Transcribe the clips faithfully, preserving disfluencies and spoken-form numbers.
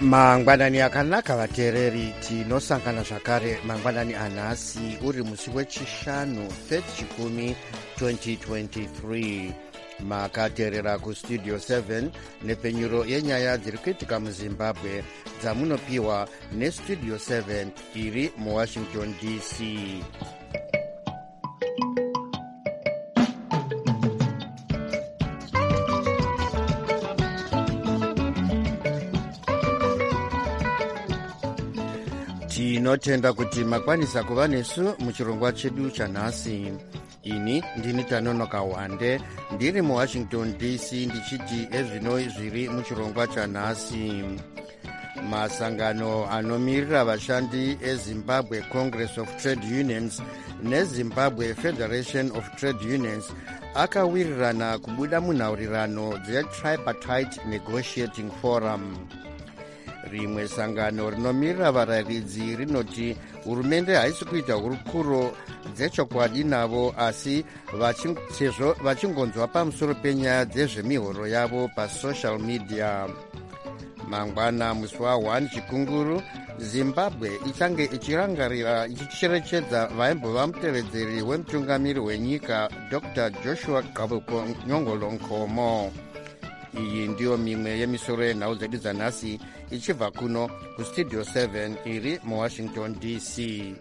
mangwanani akanaka vateereri, tinosangana zvakare mangwanani anhasi uri musi wechishanu third chikumi twenty twenty-three. makateerera kustudio seven nepfenyuro yenyaya dziri kuitika muzimbabwe dzamunopiwa nestudio seven iri muwashington D C. tinotenda kuti makwanisa kuva nesu muchirongwa chedu chanhasi. ini ndini Tanonoka Wande ndiri muwashington D C ndichiti ezvino zviri muchirongwa chanhasi. masangano anomirira vashandi ezimbabwe Congress of Trade Unions nezimbabwe Federation of Trade Unions akawirirana kubuda munhaurirano dzetripartite negotiating forum. rimwe sangano rinomirira varayiridzi rinoti hurumende haisi kuita hurukuro dzechokwadi navo, asi sezvo vachingonzwa pamusoro penyaya dzezvemihoro yavo pasocial media. mangwana musi wa first chikunguru zimbabwe ichange ichirangarira ichicherechedza vaimbova mutevedzeri wemutungamiri wenyika Dr Joshua Gabuko Nyongolo Nkomo. iyi ndiyo mimwe yemisoro yenhau dzedu dzanhasi ichibva kuno kustudio seven iri muwashington D C.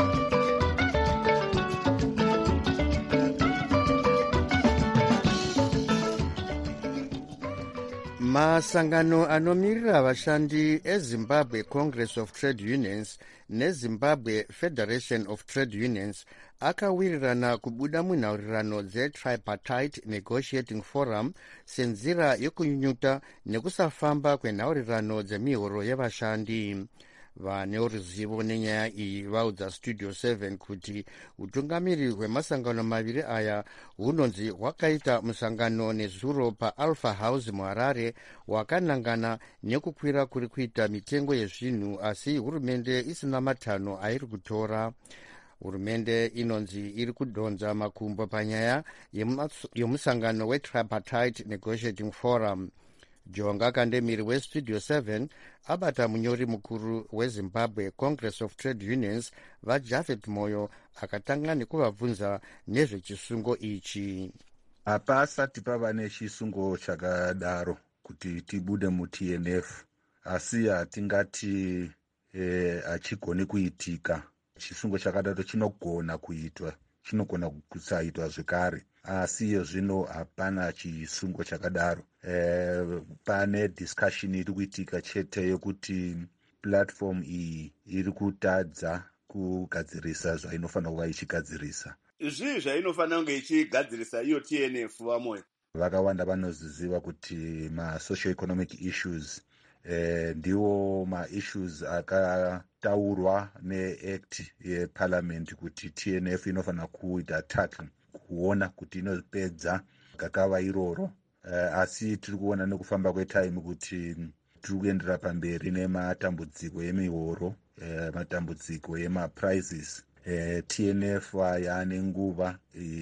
masangano anomirira vashandi ezimbabwe Congress of Trade Unions nezimbabwe Federation of Trade Unions akawirirana kubuda munhaurirano dzetripartite negotiating forum senzira yekunyunyuta nekusafamba kwenhaurirano dzemihoro yevashandi. vane ruzivo nenyaya iyi vaudza studio seven kuti utungamiri hwemasangano maviri aya hunonzi hwakaita musangano nezuro paAlpha House muHarare hwakanangana nekukwira kuri kuita mitengo yezvinhu, asi hurumende isina matanho airi kutora. hurumende inonzi iri kudhonza makumbo panyaya yemusangano wetripartite negotiating forum. jonga kandemiri westudio seven abata munyori mukuru wezimbabwe Congress of Trade Unions vaJafet Moyo akatanga nekuvabvunza nezvechisungo ichi. hapasati pava nechisungo chakadaro kuti tibude mu-T N F, asi hatingati eh, hachigoni kuitika. chisungo chakadaro chinogona kuitwa, chinogona kusaitwa zvekare, asi iyo zvino hapana chisungo chakadaro. E, pane discussion iri kuitika chete yokuti platform iyi iri kutadza kugadzirisa zvainofanira kuva ichigadzirisa. zvii zvainofanira kunge ichigadzirisa iyo T N F vamoyo? vakawanda vanoziziva kuti ma-socio-economic issues eh, ndiwo ma-issues akataurwa ne-act yeparliament kuti T N F inofanira kuita tackle, kuona kuti inopedza kakava iroro. Uh, asi tiri kuona nekufamba kwetime kuti tiri kuendera pamberi nematambudziko emihoro, uh, matambudziko emaprices. Uh, T N F yaane nguva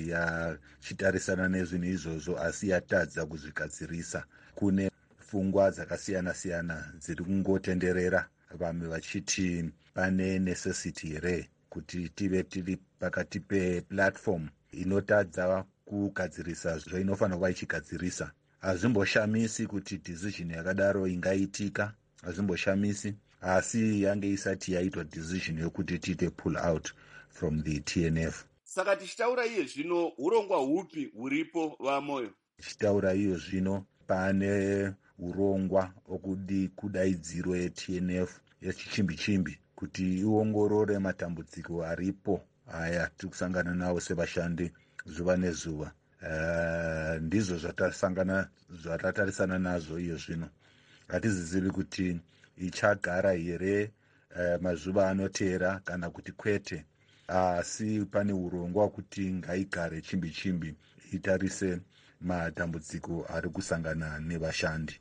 yachitarisana nezvinhu izvozvo, asi yatadza kuzvigadzirisa. kune pfungwa dzakasiyana-siyana dziri kungotenderera, vamwe vachiti pane necessity here kuti tive tiri pakati peplatform inotadza kugadzirisa zvainofanira kuva ichigadzirisa. hazvimboshamisi kuti decision yakadaro ingaitika, hazvimboshamisi, asi yange isati yaitwa decision yokuti tiite pull out from the T N F. saka tichitaura iye zvino urongwa hupi huripo vamoyo? tichitaura iyo zvino pane urongwa okudi kudaidziro ye-T N F yechichimbi-chimbi kuti iongorore matambudziko aripo aya tiri kusangana nawo sevashandi zuva nezuva. Uh, ndizvo zvatasangana zvatatarisana nazvo iyo zvino. hatizizivi kuti ichagara here uh, mazuva anoteera kana kuti kwete, asi uh, pane urongwa kuti ngaigare chimbi-chimbi itarise matambudziko ari kusangana nevashandi.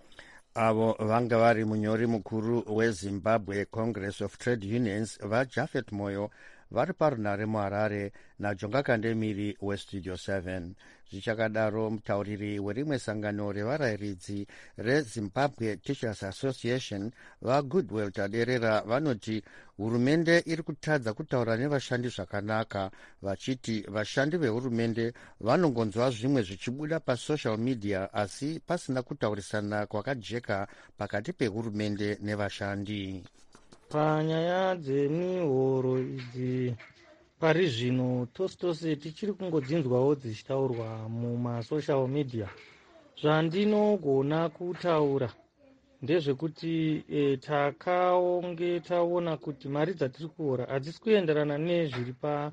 avo vanga vari munyori mukuru wezimbabwe Congress of Trade Unions vaJafet Moyo vari parunhare muharare najonga kandemiri westudio seven. Zvichakadaro, mutauriri werimwe sangano revarayiridzi rezimbabwe Teachers Association vagoodwill Taderera vanoti hurumende iri kutadza kutaura nevashandi zvakanaka, vachiti vashandi vehurumende vanongonzwa zvimwe zvichibuda pasocial media asi pasina kutaurisana kwakajeka pakati pehurumende nevashandi. Panyaya dzemihoro idzi pari zvino tose tose tichiri kungodzinzwawo dzichitaurwa mumasocial media. Zvandinogona kutaura ndezvekuti e, takaonge taona kuti mari dzatiri kuhora hadzisi kuenderana nezviri pa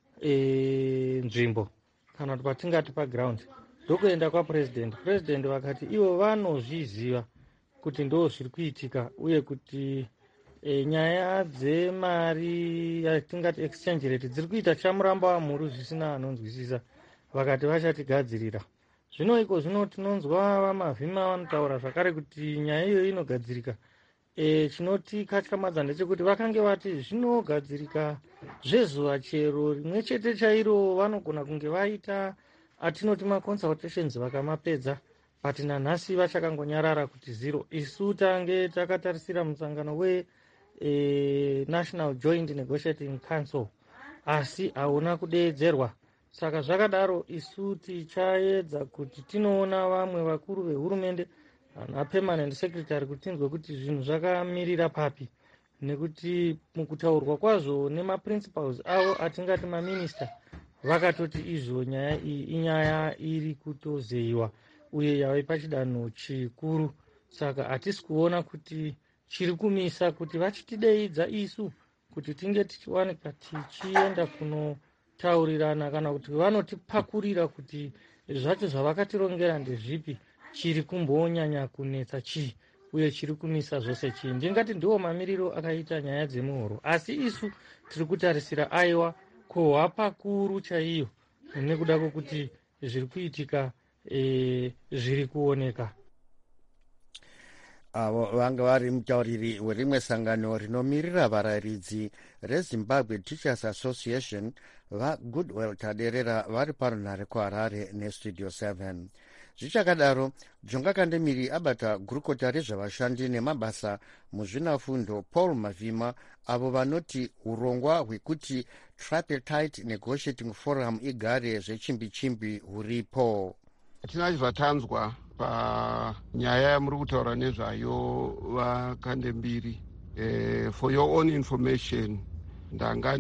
e, nzvimbo kana kuti patingati paground. Ndokuenda kwapresident. President vakati ivo vanozviziva kuti ndo zviri kuitika uye kuti E, nyaya dzemari yatingati exchange rate dziri kuita chamuramba wamhuru zvisina anonzwisisa. Vakati vachatigadzirira. Zvino iko zvino tinonzwa vamavhima vanotaura zvakare kuti nyaya iyo inogadzirika. E, chinotikatyamadza ndechekuti vakange vati zvinogadzirika zvezuva chero rimwe chete chairo vanogona kunge vaita atinoti maconsultations vakamapedza. But nanhasi vachakangonyarara kuti zero. Isu tange takatarisira musangano we E, National Joint Negotiating Council asi hauna kudeedzerwa. Saka zvakadaro isu tichaedza kuti tinoona vamwe vakuru vehurumende ana permanent secretary kuti tinzwe kuti zvinhu zvakamirira papi, nekuti mukutaurwa kwazvo nemaprincipals avo atingati maminista vakatoti izvo nyaya iyi inyaya iri kutozeyiwa uye yava pachidanho chikuru. Saka hatisi kuona kuti chiri kumisa kuti vachitideidza isu kuti tinge tichiwanika tichienda kunotaurirana kana kuti vanotipakurira kuti zvacho zvavakatirongera ndezvipi, chiri kumbonyanya kunetsa chii uye chiri kumisa zvose chii. Ndingati ndiwo mamiriro akaita nyaya dzemuhoro, asi isu tiri kutarisira aiwa kohwa pakuru chaiyo nekuda kwokuti zviri kuitika e, zviri kuoneka. Avo vanga vari mutauriri werimwe sangano rinomirira varayiridzi rezimbabwe Teachers Association vagoodwill Taderera vari parunhare kuharare nestudio seven. Zvichakadaro, jonga kandemiri abata gurukota rezvavashandi nemabasa muzvinafundo Paul Mavhima avo vanoti urongwa hwekuti tripartite negotiating forum igare zvechimbi-chimbi huripo. Hatina zvatanzwa panyaya yamuri kutaura nezvayo vakandembiri. Uh, for your own information, ndanga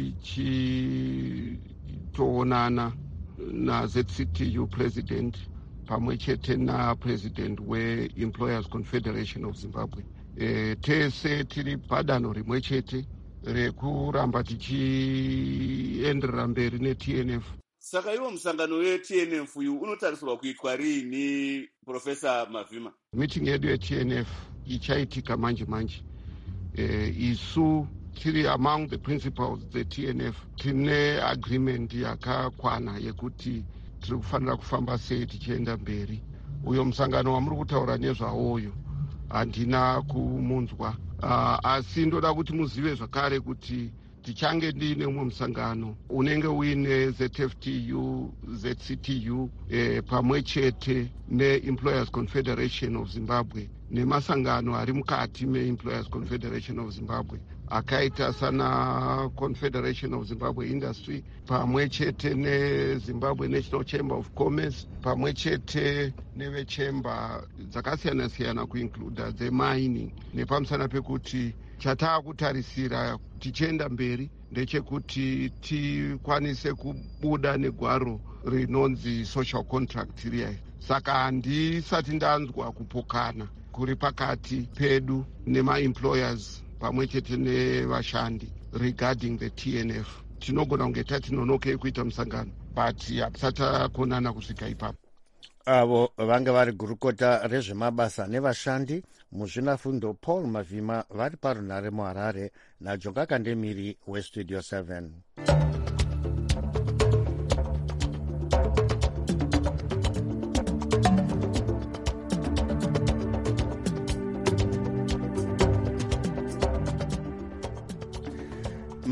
ndichitoonana na Z C T U president pamwe chete na president weEmployers Confederation of Zimbabwe. Uh, tese tiri padanho rimwe chete rekuramba tichienderera mberi neT N F. Saka iwo musangano weT N F uyu unotarisirwa kuitwa riini, Profesa Mavhima? Meeting yedu yeT N F ichaitika manje manje. Uh, isu tiri among the principals dzeT N F tine agreement yakakwana yekuti tiri kufanira kufamba sei tichienda mberi. Uyo musangano wamuri kutaura nezvawoyo handina kumunzwa. Uh, asi ndoda kuti muzive zvakare kuti tichange ndiine umwe musangano unenge uine Z F T U, Z C T U eh, pamwe chete neEmployers Confederation of Zimbabwe nemasangano ari mukati meEmployers Confederation of Zimbabwe akaita sana Confederation of Zimbabwe Industry pamwe chete neZimbabwe National Chamber of Commerce pamwe chete nevechemba dzakasiyana siyana kuincluda dzemining. Nepamusana pekuti chataa kutarisira tichienda mberi ndechekuti tikwanise kubuda negwaro rinonzi social contract riyai. Saka handisati ndanzwa kupokana kuri pakati pedu nemaemployers pamwe chete nevashandi regarding the T N F. Tinogona kunge tatinonokei kuita musangano but hatisati takonana kusvika ipapo. Avo vanga vari gurukota rezvemabasa nevashandi muzvinafundo Paul Mavhima vari parunhare muharare najonga kandemiri westudio seven.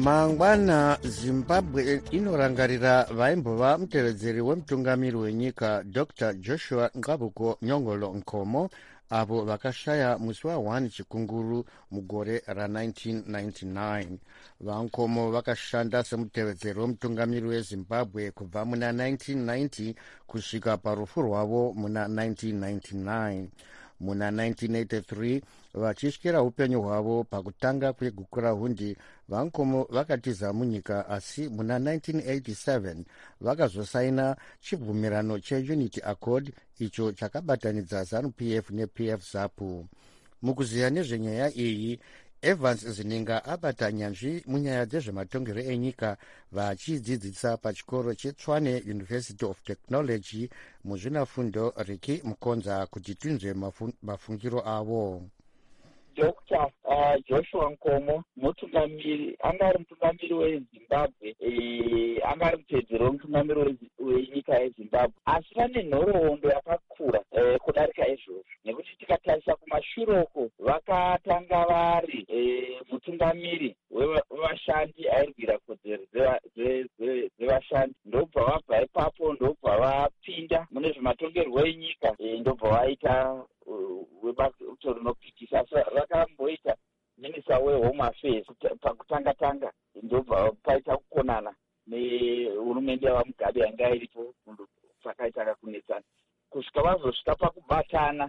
mangwana zimbabwe inorangarira vaimbova mutevedzeri wemutungamiri wenyika dr joshua ngabuko nyongolo nkomo avo vakashaya musi wa first chikunguru mugore ra-nineteen ninety-nine. vankomo vakashanda semutevedzeri wemutungamiri wezimbabwe kubva muna nineteen ninety kusvika parufu rwavo muna nineteen ninety-nine. muna nineteen eighty-three vachityira upenyu hwavo pakutanga kwegukurahundi vankomo vakatiza munyika, asi muna nineteen eighty-seven vakazosaina chibvumirano cheunity accord icho chakabatanidza ZANU-P F neP F ZAPU. mukuziya nezvenyaya iyi, Evans Zininga abata nyanzvi munyaya dzezvematongero enyika vachidzidzisa pachikoro cheTshwane University of Technology muzvinafundo Riki Mukonza kuti tinzwe mafungiro avo. Doctor uh, Joshua Nkomo mutungamiri anga ari mutungamiri weZimbabwe, eh, anga ari mutedzeri wemutungamiri wenyika yeZimbabwe, asi vane nhoroondo yakakura eh, kudarika izvozvo, nekuti tikatarisa kumashuroko vakatanga vari eh, mutungamiri wevashandi airwira kodzero dzevashandi, ndobva vabva ipapo ndobva vapinda mune zvematongerwo enyika, eh, ndobva vaita webato rinopikisa, asi vakamboita minista wehome affairs pakutanga tanga, ndobva paita kukonana nehurumende yavamugabe yanga iripo, pakaita kakunetsana kusvika vazosvika pakubatana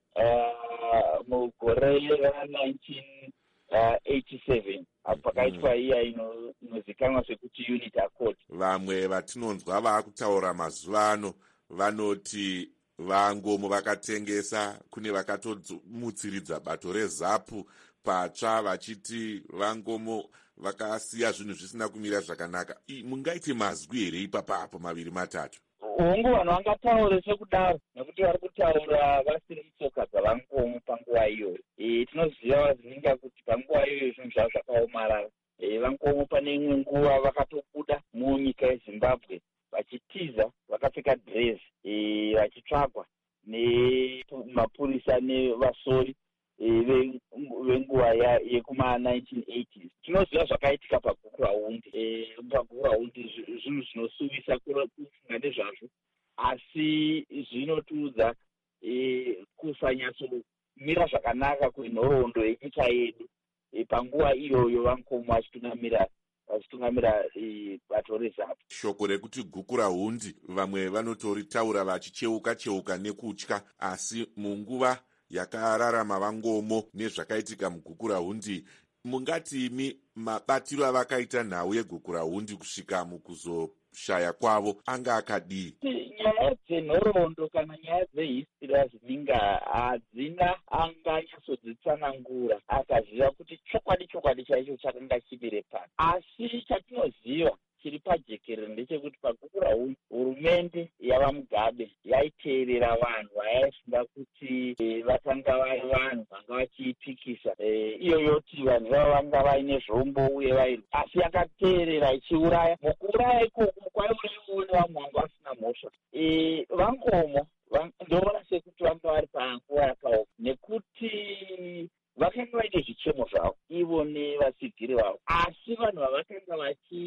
uh, mugore ra-nineteen eighty-seven apo pakaitwa iya inozikanwa sekuti unity accord. Vamwe vatinonzwa vaakutaura mazuva ano vanoti vangomo vakatengesa kune vakatomutsiridza bato reZAPU patsva, vachiti vangomo vakasiya zvinhu zvisina kumira zvakanaka. Mungaiti mazwi here ipapapo maviri matatu? Hongu vanhu vangataure sekudaro, nekuti vari kutaura vasiri mutsoka dzavangomo panguva iyoyo. E, tinoziva vazininga kuti panguva iyoyo zvinhu zvavo zvakaomarara. E, vangomo pane imwe nguva vakatobuda munyika yeZimbabwe vachitiza, vakapfeka dress e, vachitsvagwa nemapurisa nevasori e, venguva yekuma-nineteen eighties. Tinoziva zvakaitika pagukurahundi. E, pagukurahundi zvinhu zvinosuvisa kufunga nezvazvo, asi zvinotiudza e, kusanyatsomira zvakanaka kwenhoroondo yenyika yedu e, panguva iyoyo vankomo vachitungamira vachitungamira bato reZAPU. Shoko rekuti gukurahundi vamwe vanotoritaura vachicheuka cheuka nekutya, asi munguva yakararama vangomo nezvakaitika mugukurahundi, mungati imi mabatiro avakaita nhau yegukurahundi kusvika mukuzoshaya kwavo anga akadii? Nyaya dzenhoroondo kana nyaya dzehistory Zininga hadzina anganyatsodzitsanangura akaziva kuti chokwadi chokwadi chaicho chakanga chibire pano, asi chatinoziva chiri pajekerere ndechekuti pagukurahundi hurumende yavamugabe yaiteerera vanhu vayaifunga kuti e, vakanga vari vanhu vanga vachiipikisa e, iyo yoti vanhu vava vanga vaine zvombo uye vairi, asi yakateerera ichiuraya. Mukuuraya ikoko kwaiurayiwo nevamwe vanga vasina mhosva. E, vangomo ndoona sekuti vanga vari panguva yakaoma, nekuti vakanga vaine zvichemo zvavo ivo nevasigiri vavo, asi vanhu vavakanga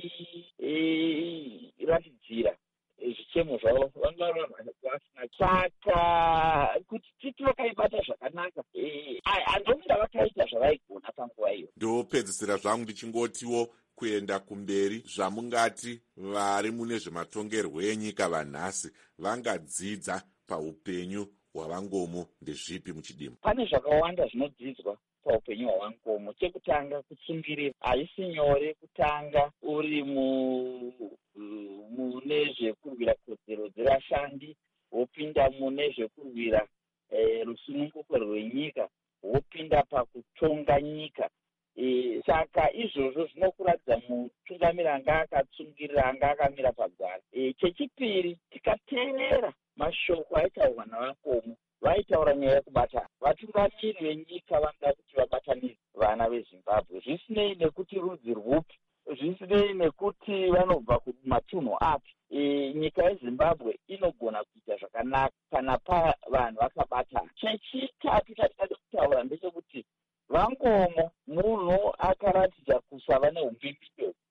vachiratidzira e, zvichemo zvavo vanga vari vanhu vasina. Saka kuti titi vakaibata zvakanaka, handomunda vakaita zvavaigona panguva iyo. Ndopedzisira zvangu ndichingotiwo kuenda kumberi, zvamungati vari mune zvematongerwo enyika vanhasi vangadzidza paupenyu hwavangomo ndezvipi muchidima? Pane zvakawanda zvinodzidzwa paupenyu hwavangomo. Chekutanga, kutsungirira. Haisi nyore kutanga uri mune zvekurwira kodzero dzevashandi, wopinda mune zvekurwira e, rusununguko rwenyika, wopinda pakutonga nyika. E, saka izvozvo zvinokuradza mutungamiri anga akatsungirira, anga akamira pagwara. E, chechipiri, tikateerera mashoko aitaurwa navangomo, vaitaura nyaya yekubatana. Vatungamiri venyika vanoda kuti vabatanidze vana veZimbabwe, zvisinei nekuti rudzi rwupi, zvisinei nekuti vanobva kumatunhu api. E, nyika yeZimbabwe inogona kuita zvakanaka kana pa vanhu vakabatana. Chechitatu chatingada kutaura ndechekuti vangomo munhu akaratidza kusava neumbimbito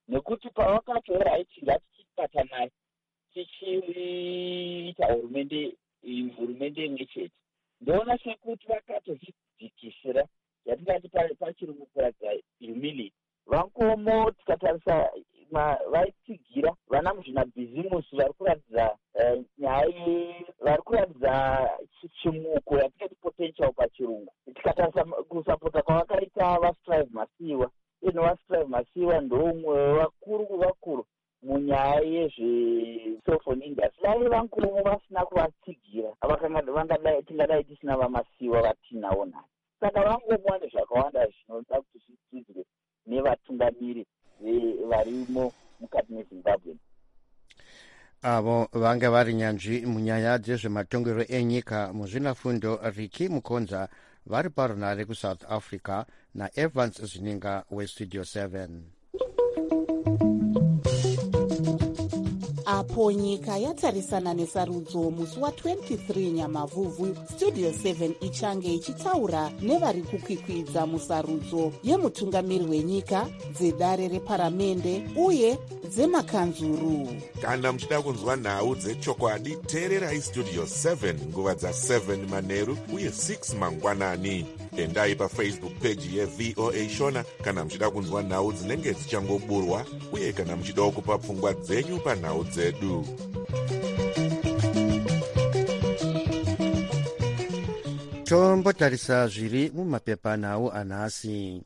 kuti vakatozvidzikisira yatingati pachirungu kuratidza humility. Vankomo tikatarisa vaitsigira vana muzvinabhizimusi vari kuratidza nyaya vari kuratidza chimuko yatingati potential pachirungu. Tikatarisa kusapota kwavakaita vastrive masiwa, ino vastrive masiwa ndoumwe vakuru vakuru munyaya yezveselfone industry. Dai vankomo vasina kuvatsigira vangadai tingadai tisina vamasiwa vatinawo nhasi. Saka vangomo nezvakawanda zvinoda kuti zvidzidzwe nevatungamiri varimo mukati mezimbabwe. Avo vanga vari nyanzvi munyaya dzezvematongero enyika muzvinafundo Riki Mukonza vari parunare kuSouth Africa naEvans Zininga weStudio seven. Apo nyika yatarisana nesarudzo musi wa23 Nyamavhuvhu, Studio seven ichange ichitaura nevari kukwikwidza musarudzo yemutungamiri wenyika, dzedare reparamende uye dzemakanzuru. Kana muchida kunzwa nhau dzechokwadi, teererai Studio seven nguva dza7 manheru uye six mangwanani. Endai pafacebook page yeV O A Shona kana muchida kunzwa nhau dzinenge dzichangoburwa uye kana muchida kupa pfungwa dzenyu panhau dzedu. Tombotarisa zviri mumapepanhau anhasi.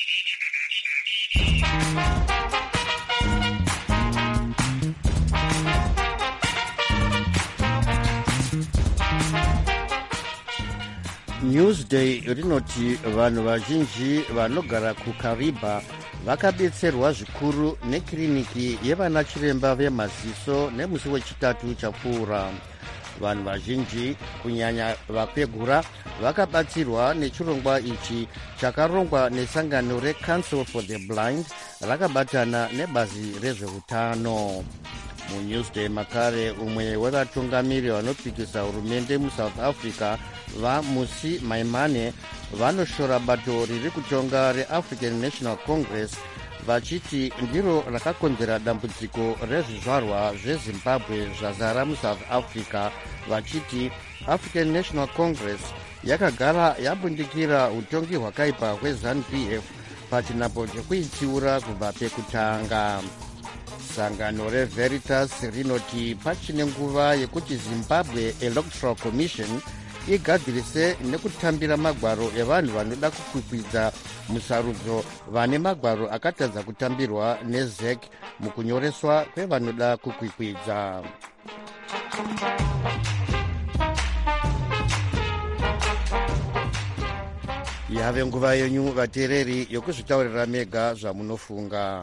Newsday rinoti vanhu vazhinji vanogara kuKariba vakabetserwa zvikuru nekiriniki yevana chiremba vemaziso nemusi wechitatu chapfuura. Vanhu vazhinji kunyanya vakwegura vakabatsirwa nechirongwa ichi chakarongwa nesangano reCouncil for the Blind rakabatana nebazi rezveutano. MuNewsday makare umwe wevatungamiri vanopikisa hurumende muSouth Africa vaMusi Maimane vanoshora bato riri kutonga reAfrican National Congress vachiti ndiro rakakonzera dambudziko rezvizvarwa zveZimbabwe zvazara muSouth Africa, vachiti African National Congress yakagara yabundikira utongi hwakaipa hweZANU-P F pachinako chekuitsiura kubva pekutanga. Sangano reVeritas rinoti pachine nguva yekuti Zimbabwe Electoral Commission igadzirise nekutambira magwaro evanhu vanoda kukwikwidza musarudzo vane magwaro akatadza kutambirwa neZ E C mukunyoreswa kwevanoda kukwikwidza. Yave nguva yenyu vateereri yokuzvitaurira mega zvamunofunga.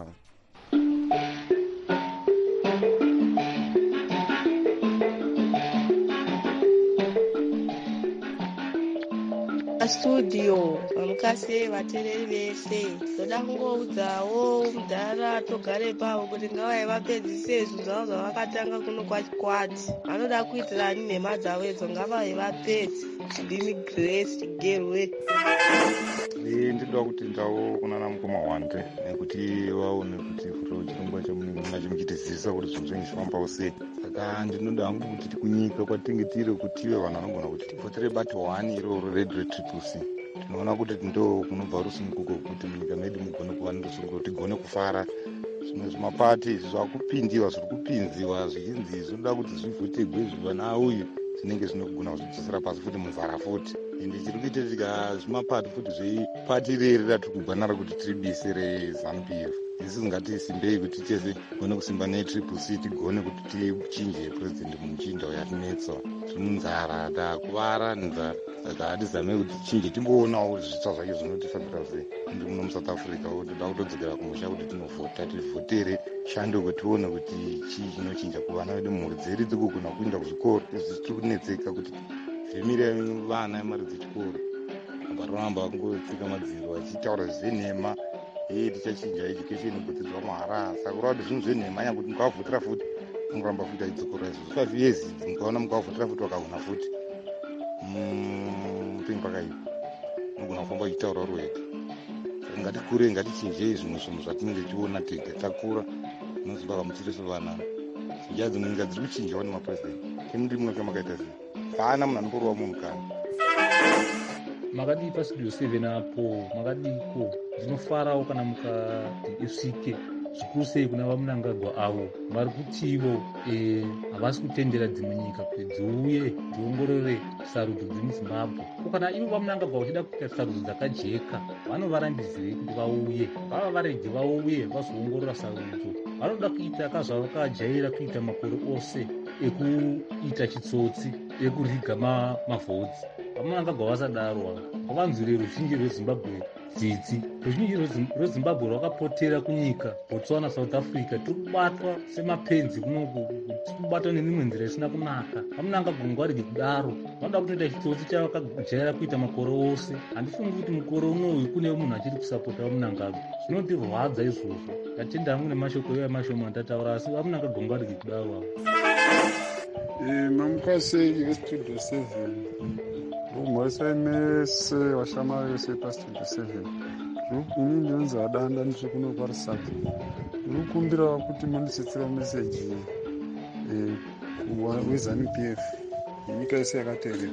Studio vamukase vateereri vese, ndoda kungoudzawo mudhara togare pavo kuti ngavai vapedzise izvo zvavo zvavakatanga kuno kwachikwati. Vanoda kuitirani nhema dzavo idzo ngavai vapedzi. Ndini Grace Gerwe. Ndinoda kuti ndawo kunana mukoma wande nekuti vaone kuti kuro chirongwa chamunenge munachimuchitizisa kuti zvinhu zvinenge zvifambawo sei. Saka ndinoda hangu kuti tikunyika kwatinge tiri kuti ive vanhu vanogona kuti tipotere bato one iroro redio triple C. Tinoona kuti ndo kunobva rusununguko kuti munyika medu mugone kuva nerusununguko tigone kufara. Zvimwe zvimapati izvi zvakupindiwa zviri kupinziwa zvichinzi zvinoda kuti zvivhotegwe zvivana uyu zvinenge zvinogona kuzvidzosera pasi futi muvhara futi. Ende chiri kuitika zvimapati futi zvepati reri ratiri kugwana kuti tiri bisi reZANU-P F. Isi ngatisimbei kuti tese tigone kusimba netriple C tigone kuti tichinje president muchinja yatinetsa. Timunzara takuvara nenzara. Saka hatizame kuti tichinje timboonawo zvitsa zvacho zvinotifambira sei. Ndi muno muSouth Africa kuti toda kutodzokera kumusha kuti tinovhota tivhotere shando kuti tione kuti chii chinochinja kuvana vedu mhuri dzedu dzikugona kuenda kuzvikoro. Izvi tiri kunetseka kuti zvimire vana mari dzechikoro varamba kungotsika madziro vachitaura zvenhema hei tichachinja education kudzidzwa mahara. Saka kurava kuti zvinhu zvenhema anya kuti mukavhotera futi mungoramba futi achidzokora izvo five years mukaona mukavhotera futi vakagona futi mupenyu pakaipa munogona kufamba uchitaura uri wega. Ngatikurei ngatichinjei zvimwe zvinhu zvatinenge tichiona tega takura nozimbabwe muchiri sevanana njia dzimwe nyika dziri kuchinjawo nemapresident. Imuri mwe kamakaita sei? Hapana munhu anomborova munhu kana makadii pastudio seven apo makadiko. Ndinofarawo kana mukati isvike zvikuru sei kuna vamunangagwa avo vari kutivo havasi kutendera dzimwe nyika kuti dziuye dziongorore sarudzo dzemuzimbabwe. Ko kana ivo vamunangagwa vachida kuita sarudzo dzakajeka vanovarambizirei kuti vauye vava varege vauye vazoongorora sarudzo. Vanoda kuita kazvavakajaira kuita makore ose ekuita chitsotsi ekuriga mavhodzi. Vamunangagwa vasadaro vavanzwire ruzhinji rwezimbabwe dzidzi. Ruzhinji rwezimbabwe rwakapotera kunyika Botswana, South Africa. Tiri kubatwa semapenzi kunoku, tiri kubatwa nemimwe nzira isina kunaka. Vamunangagwa ngwarige kudaro, vanoda kutoita chitsotsi chavakajaira kuita makore ose. Handifungi kuti mukore unoyu kune munhu achiri kusapota vamunangagwa. Zvinotirwadza izvozvo. Ndatenda hangu nemashoko iwayo mashoma andataura, asi vamunangagwa ngwarige kudaro. Mamukase yestudio seven umwese mese washamari wese pastudio seven ini ndinonzi adanda ndiri kuno kwarisati. Ndiri kukumbira kuti mundisetsera meseji wezanu P F nyika yese yakateerera.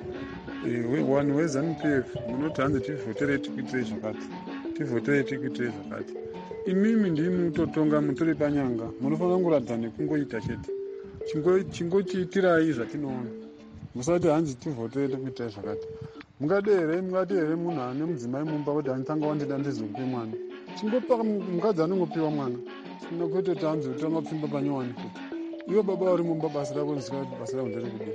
One wezanu P F munoti hanzi tivhotere tikuitire zvakati, tivhotere tikuitire zvakati. Imimi ndimi mutotonga mutore panyanga, munofanira kungoradza nekungoita chete. Chingochiitirai zvatinoona, musati hanzi tivhotere tikuitire zvakati. Mungadi here mungadi here munhu ane mudzimai mumba kuti handitanga wandida ndizokupe mwana, chingopa mukadzi anongopiwa mwana, china kwete tanzi utanga pfimba panyowani kuti iwe baba uri mumba basa rako ndisika kuti basa rako nderekudii.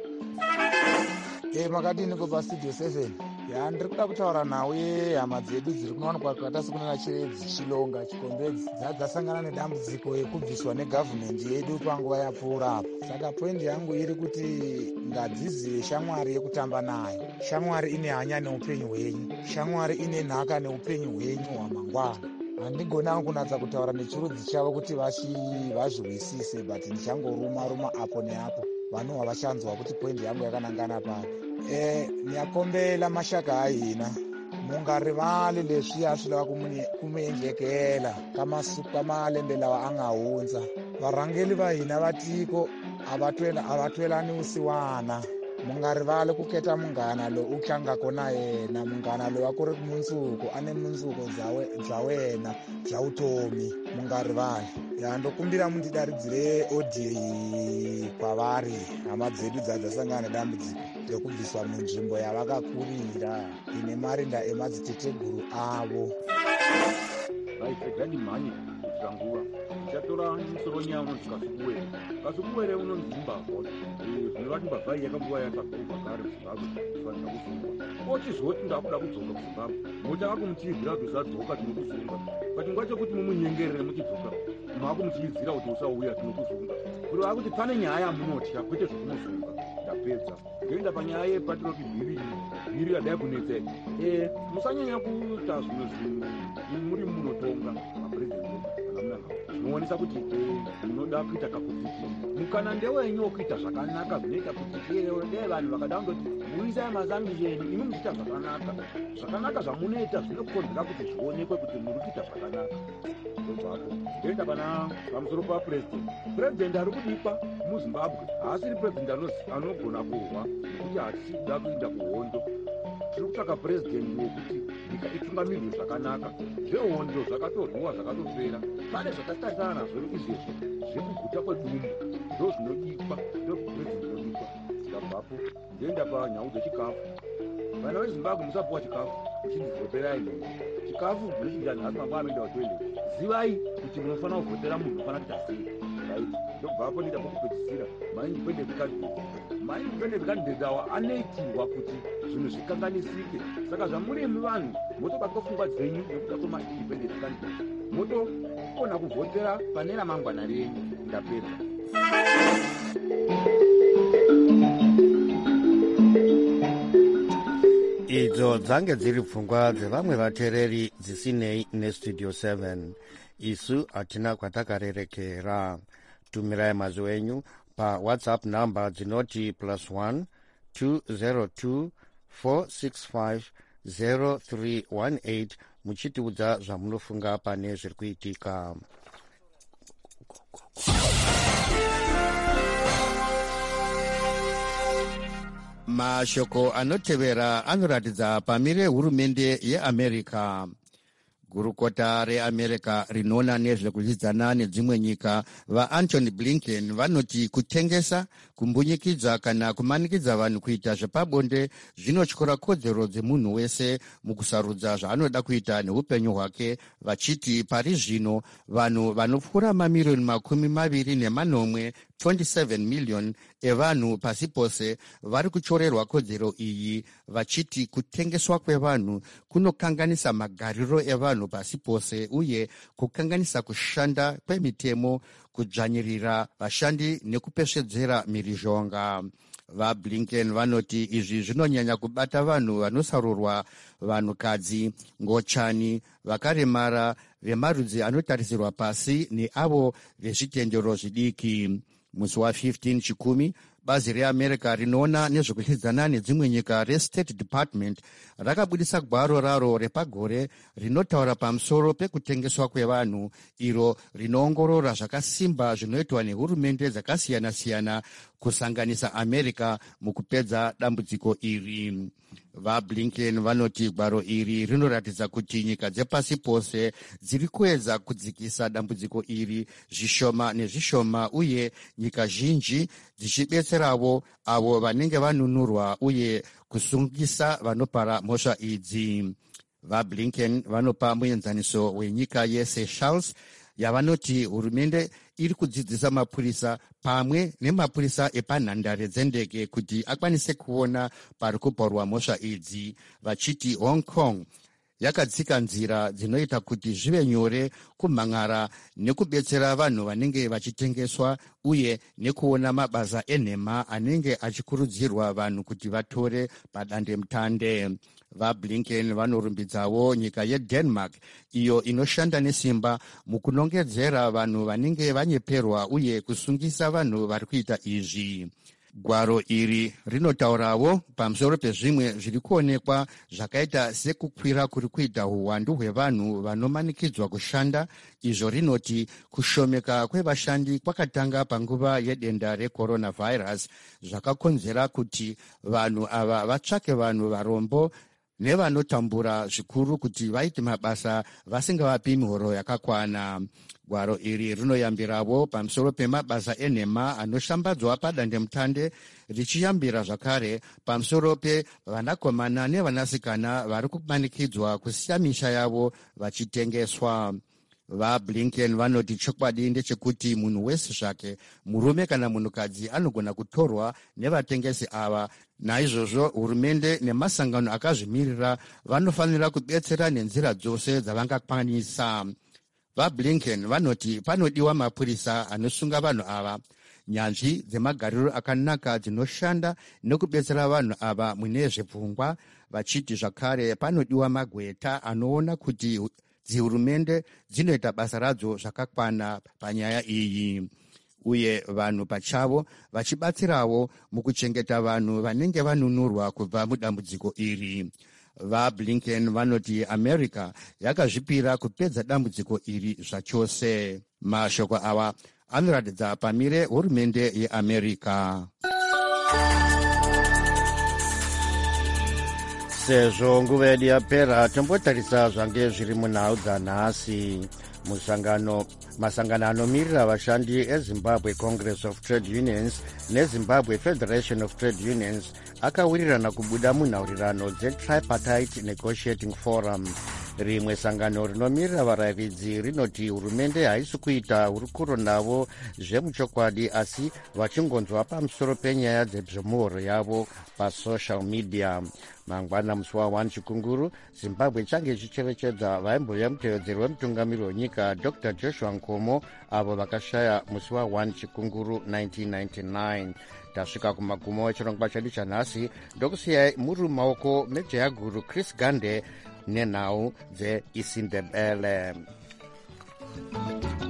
E makadini ko pastudio seven ya ndiri kuda kutaura nawe hama dzedu dziri kunowanikwa kwata sekunana chiredzi chilonga chikombedzi dzasangana nedambudziko ekubviswa negavhumende yedu panguva yapfuura apo. Saka poindi yangu iri kuti ngadzizive shamwari yekutamba nayo. Shamwari ine hanya neupenyu hwenyu, shamwari ine nhaka neupenyu hwenyu hwamangwana. Handigona kunatsa kutaura nechirudzi chavo kuti vazviwisise, but ndichangoruma ruma apo neapo vanhu havachanzwa kuti poindi yangu yakanangana pano. E, niyakombela mashaka ahina mungarivali leswi ya swi lava kumuendlekela ka masiku ka malembe lawa a nga hundza. Varhangeli va hina va tiko a va twelani vusiwana. Mungarivali ku keta munghana loyi u tlangaka na yena, munghana loyi a ku ri mundzuku a ni mundzuku bya wena bya vutomi. Mungarivali ya ndokumbira mundidaridzire odiyo kwavari hama dzedu dzadzasangana nedambudziko rekubviswa munzvimbo yavakakurira ine marinda emadziteteguru avo. vaipedza mhanye kuitira nguva ichatora musoro nyama dzikasukuwere kasukuwere unonzi zimbabwe zvinova kuti mbavha iyi yakambowa yakagurwa kare muzimbabwe kufanira kuzungwa ochizoti ndakuda kudzoka kuzimbabwe motanga kumutiidzira kuti usadzoka tinokuzunga but nguva chekuti mumunyengerere muchidzoka makumuchiidzira kuti usauya tinokuzunga kuti vakuti pane nyaya yamunotya kwete zvokumuzunga. Ndapedza ndoenda panyaya yepatiroti bhiri bhiri yadai kunetsei. Musanyanya kuita zvimwe zvinhu muri munotonga mapurezidendi kana munanga zvinoonesa kuti munoda kuita kakupfiti. Mukana ndewenyu wekuita zvakanaka zvinoita kuti dei vanhu vakada kundoti muisai mazambisheni imi muchiita zvakanaka. Zvakanaka zvamunoita zvinokonzera kuti zvionekwe kuti muri kuita zvakanaka. Ndobvapo ndoenda pana pamusoro papurezidendi. Purezidendi ari kudikwa muzimbabwe haasiri purezidendi anogona kurwa nekuti hatisi kuda kuinda kuhondo. Tiri kutsvaka purezidendi wekuti nyika itungamirwe zvakanaka. Zvehondo zvakatorwiwa zvakatopera. Pane zvakatarisana nazvo izvezvo zvekuguta kwedumbu ndo zvinodikwa ndopurezidendi inodikwa. Ndabvapo ndoenda panyau dzechikafu. Vana vezimbabwe musapuwa chikafu muchindivhoterai neni. Chikafu zvinochidya nhasi mangwana anoenda kutoileti. Zivai kuti munofanira kuvhotera munhu unofanira kuita sei. Ndobvapo ndoita pokupedzisira maindependent candidate. Maindependent candidate awa anoitirwa kuti zvinhu zvikanganisike. Saka zvamurimi vanhu motobatwa pfungwa dzenyu nekuda kwemaindependent candidate motokona kuvhotera pane ramangwana renyu. Ndapedza. idzo dzange dziri pfungwa dzevamwe vateereri dzisinei nestudio seven. Isu hatina kwatakarerekera. Tumirai mazwi enyu pawhatsapp number dzinoti plus one two zero two four six five zero three one eight muchitiudza zvamunofunga pane zviri kuitika. mashoko anotevera anoratidza pamire hurumende yeamerica. Gurukota reamerica rinoona nezvekudyidzana nedzimwe nyika vaantony blinken vanoti kutengesa, kumbunyikidza kana kumanikidza vanhu kuita zvepabonde zvinotyora kodzero dzemunhu wese mukusarudza zvaanoda kuita neupenyu hwake, vachiti pari zvino vanhu vanopfuura mamiriyoni makumi maviri nemanomwe twenty-seven million evanhu pasi pose vari kuchorerwa kodzero iyi, vachiti kutengeswa kwevanhu kunokanganisa magariro evanhu pasi pose uye kukanganisa kushanda kwemitemo, kudzvanyirira vashandi nekupesvedzera mhirizhonga. VaBlinken vanoti izvi zvinonyanya kubata vanhu vanosarurwa, vanhukadzi, ngochani, vakaremara, vemarudzi anotarisirwa pasi neavo vezvitendero zvidiki. Musi wa15 chikumi, bazi reamerica rinoona nezvekudyidzana nedzimwe nyika reState Department rakabudisa gwaro raro repagore rinotaura pamusoro pekutengeswa kwevanhu, iro rinoongorora zvakasimba zvinoitwa nehurumende dzakasiyana-siyana kusanganisa america mukupedza dambudziko iri. VaBlinken vanoti gwaro iri rinoratidza kuti nyika dzepasi pose dziri kuedza kudzikisa dambudziko iri zvishoma nezvishoma, uye nyika zhinji dzichibetseravo avo vanenge vanunurwa uye kusungisa vanopara mhosva idzi. VaBlinken vanopa muenzaniso wenyika yeSeychelles yavanoti hurumende iri kudzidzisa mapurisa pamwe nemapurisa epanhandare dzendege kuti akwanise kuona pari kuparwa mhosva idzi, vachiti Hong Kong yakatsika nzira dzinoita kuti zvive nyore kumhan'ara nekubetsera vanhu vanenge vachitengeswa uye nekuona mabasa enhema anenge achikurudzirwa vanhu kuti vatore padandemutande. VaBlinken vanorumbidzawo nyika yeDenmark iyo inoshanda nesimba mukunongedzera vanhu vanenge vanyeperwa uye kusungisa vanhu vari kuita izvi. Gwaro iri rinotaurawo pamusoro pezvimwe zviri kuonekwa zvakaita sekukwira kuri kuita uwandu hwevanhu vanomanikidzwa kushanda. Izvo rinoti kushomeka kwevashandi kwakatanga panguva yedenda recoronavirus, zvakakonzera kuti vanhu ava vatsvake vanhu varombo nevanotambura zvikuru kuti vaite mabasa vasingavapi mihoro yakakwana. Gwaro iri rinoyambirawo pamusoro pemabasa enhema anoshambadzwa padandemutande, richiyambira zvakare pamusoro pevanakomana nevanasikana vari kumanikidzwa kusiya misha yavo vachitengeswa. VaBlinken vanoti chokwadi ndechekuti munhu wese zvake, murume kana munhukadzi, anogona kutorwa nevatengesi ava. Naizvozvo hurumende nemasangano akazvimirira vanofanira kubetsera nenzira dzose dzavangakwanisa. VaBlinken vanoti panodiwa mapurisa anosunga vanhu ava, nyanzvi dzemagariro akanaka dzinoshanda nekubetsera vanhu ava mune zvepfungwa, vachiti zvakare panodiwa magweta anoona kuti dzihurumende dzinoita basa radzo zvakakwana panyaya iyi, uye vanhu pachavo vachibatsirawo mukuchengeta vanhu vanenge vanunurwa kubva mudambudziko iri. VaBlinken vanoti America yakazvipira kupedza dambudziko iri zvachose. Mashoko awa anoratidza pamire hurumende yeAmerica. Sezvo nguva yedu yapera, tombotarisa zvange zviri munhau dzanhasi. Musangano masangano anomirira vashandi eZimbabwe Congress of Trade Unions neZimbabwe Federation of Trade Unions akawirirana kubuda munhaurirano dzeTripartite Negotiating Forum. Rimwe sangano rinomirira varayiridzi rinoti hurumende haisi kuita hurukuro navo zvemuchokwadi, asi vachingonzwa pamusoro penyaya dzebvumuhoro yavo pasocial media. Mangwana musi wa1 chikunguru, Zimbabwe change chicherechedza vaimbouya mutevedzeri wemutungamiri wenyika Doctor Joshua Nkomo avo vakashaya musi wa1 chikunguru nineteen ninety-nine. Tasvika kumagumo echirongwa chedu chanhasi, ndokusiyai muri mumaoko mejaya guru Chris Gande nenhau dzeIsindebele.